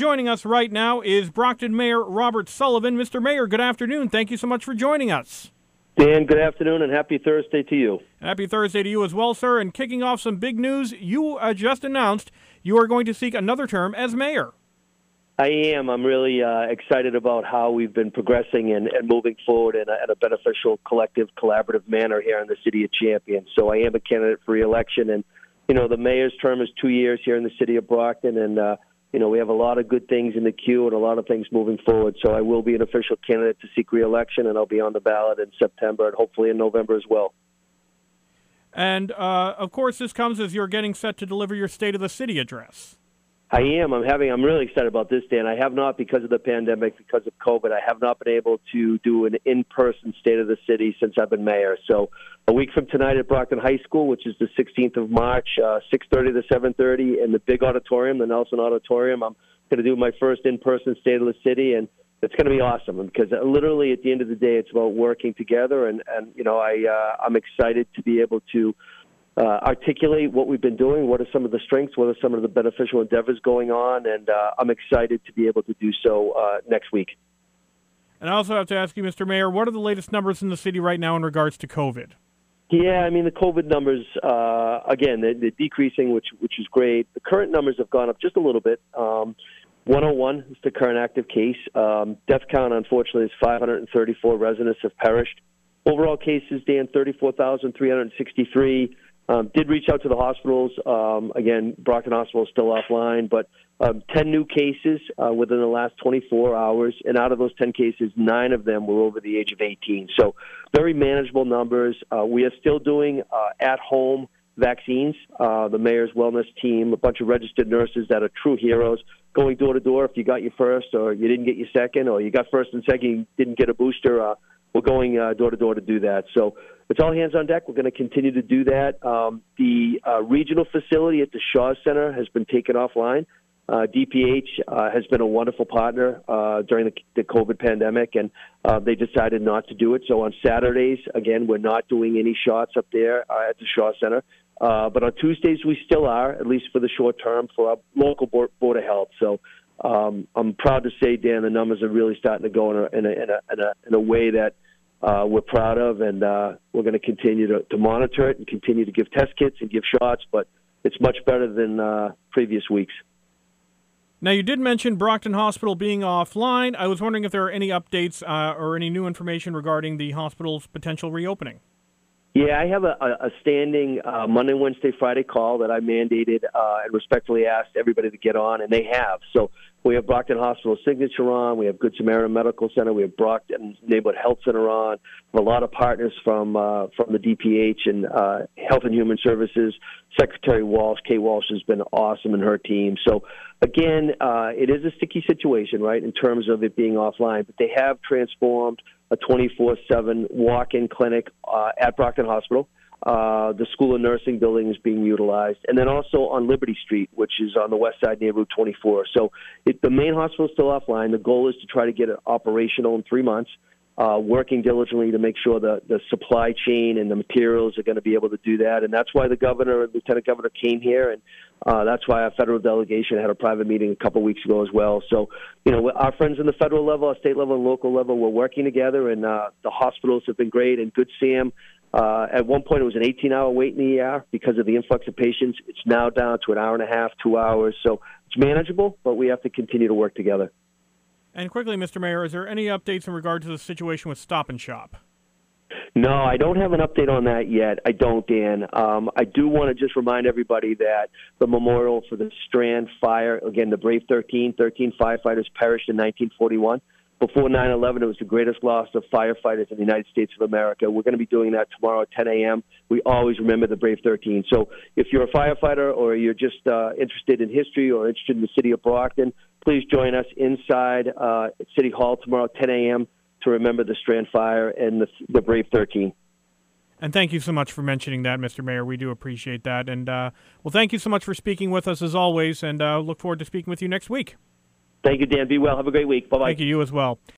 joining us right now is Brockton Mayor Robert Sullivan. Mr. Mayor, good afternoon. Thank you so much for joining us. Dan, good afternoon and happy Thursday to you. Happy Thursday to you as well, sir. And kicking off some big news, you just announced you are going to seek another term as mayor. I am. I'm really excited about how we've been progressing and moving forward in a beneficial, collective, collaborative manner here in the city of Champion. So I am a candidate for re-election, and the mayor's term is 2 years here in the city of Brockton, and we have a lot of good things in the queue and a lot of things moving forward. So I will be an official candidate to seek re-election, and I'll be on the ballot in September and hopefully in November as well. And of course, this comes as you're getting set to deliver your State of the City address. I am. I'm really excited about this, Dan. I have not, because of the pandemic, because of COVID, I have not been able to do an in-person State of the City since I've been mayor. So a week from tonight at Brockton High School, which is the 16th of March, 6:30 to 7:30 in the big auditorium, the Nelson Auditorium, I'm going to do my first in-person State of the City, and it's going to be awesome because literally at the end of the day, it's about working together, and I'm excited to be able to articulate what we've been doing, what are some of the strengths, what are some of the beneficial endeavors going on, and I'm excited to be able to do so next week. And I also have to ask you, Mr. Mayor, what are the latest numbers in the city right now in regards to COVID? Yeah, the COVID numbers, again, they're decreasing, which is great. The current numbers have gone up just a little bit. 101 is the current active case. Death count, unfortunately, is 534 residents have perished. Overall cases, Dan, 34,363. Did reach out to the hospitals. Again, Brockton Hospital is still offline, but 10 new cases within the last 24 hours. And out of those 10 cases, 9 of them were over the age of 18. So very manageable numbers. We are still doing at-home vaccines. The mayor's wellness team, a bunch of registered nurses that are true heroes, going door to door. If you got your first or you didn't get your second, or you got first and second, you didn't get a booster, we're going door to door to do that. So it's all hands on deck. We're going to continue to do that. The regional facility at the Shaw Center has been taken offline. DPH has been a wonderful partner during the COVID pandemic, and they decided not to do it. So on Saturdays, again, we're not doing any shots up there at the Shaw Center. But on Tuesdays, we still are, at least for the short term, for our local Board of Health. So I'm proud to say, Dan, the numbers are really starting to go in a way that we're proud of, and we're going to continue to monitor it and continue to give test kits and give shots, but it's much better than previous weeks. Now, you did mention Brockton Hospital being offline. I was wondering if there are any updates or any new information regarding the hospital's potential reopening. Yeah, I have a standing Monday, Wednesday, Friday call that I mandated and respectfully asked everybody to get on, and they have. So we have Brockton Hospital Signature on, we have Good Samaritan Medical Center, we have Brockton Neighborhood Health Center on, we have a lot of partners from the DPH and Health and Human Services. Secretary Walsh, Kay Walsh, has been awesome and her team. So again, it is a sticky situation, right, in terms of it being offline, but they have transformed a 24/7 walk-in clinic at Brockton Hospital. The School of Nursing building is being utilized. And then also on Liberty Street, which is on the west side near Route 24. So the main hospital is still offline. The goal is to try to get it operational in 3 months, working diligently to make sure the supply chain and the materials are going to be able to do that. And that's why the governor and lieutenant governor came here, and that's why our federal delegation had a private meeting a couple weeks ago as well. So, our friends in the federal level, our state level, and local level, we're working together, and the hospitals have been great. And Good Sam, at one point it was an 18-hour wait in the ER because of the influx of patients. It's now down to an hour and a half, 2 hours. So it's manageable, but we have to continue to work together. And quickly, Mr. Mayor, is there any updates in regard to the situation with Stop and Shop? No, I don't have an update on that yet. I don't, Dan. I do want to just remind everybody that the memorial for the Strand fire, again, the Brave 13 firefighters perished in 1941. Before 9/11, it was the greatest loss of firefighters in the United States of America. We're going to be doing that tomorrow at 10 a.m. We always remember the Brave 13. So if you're a firefighter or you're just interested in history or interested in the city of Brockton, please join us inside City Hall tomorrow at 10 a.m. to remember the Strand fire and the Brave 13. And thank you so much for mentioning that, Mr. Mayor. We do appreciate that. And, well, thank you so much for speaking with us as always, and look forward to speaking with you next week. Thank you, Dan. Be well. Have a great week. Bye-bye. Thank you. You as well.